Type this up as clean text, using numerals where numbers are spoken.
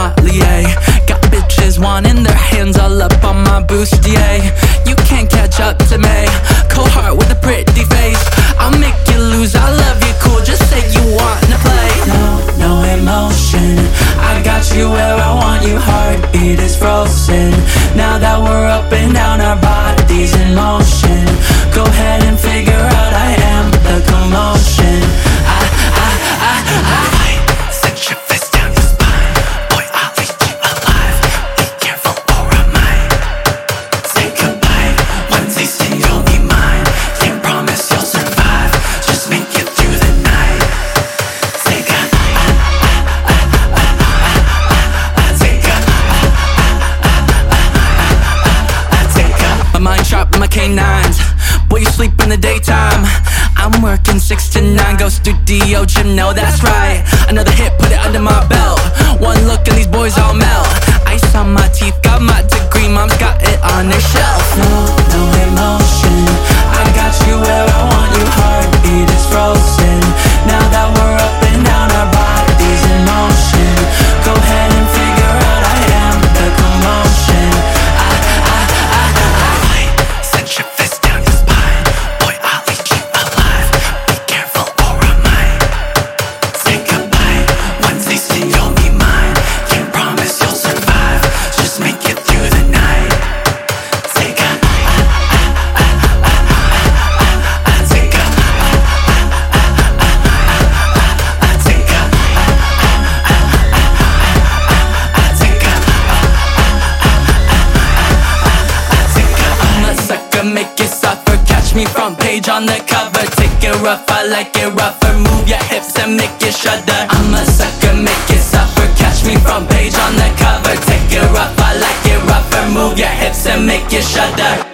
sommelier. Got bitches wanting their hands all up on my bustier. You can't catch up to me, cold heart with a pretty face. I'll make you lose, I love you, cool, just say you wanna play. No emotion, I got you where I want you, heartbeat is frozen. Now that we're up and down, our bodies in motion. Go ahead and figure out I am the commotion. Set your fist down your spine, boy, I'll eat you alive. Be careful or I might say goodbye. One taste and you'll be mine. Can't promise you'll survive, just make it through the night. Take a my mind sharp with my canines. Boy, you sleep in the daytime, I'm working 6 to 9. Go studio gym, no that's right. Another hit, put it under my belt. One look and these boys all melt. Ice on my teeth, got my degree, mom's got it on her shelf. No emotion, I got you where I want you, heartbeat is frozen. Now that we're up and down, our bodies in motion. Go ahead and figure out I am the commotion. Set your fist down your spine, boy, I'll eat you alive. Be careful or I might say goodbye. One taste and you'll be mine. Can't promise you'll survive, just make it through the night. Take a I'm a sucker, make it suffer. Catch me front page on the cover. Take it rough, I like it rougher. Move your hips and make it shudder. I'm a sucker, make it suffer. Catch me front page on the cover. Take it rough, I like it rougher. Move your hips and make it shudder.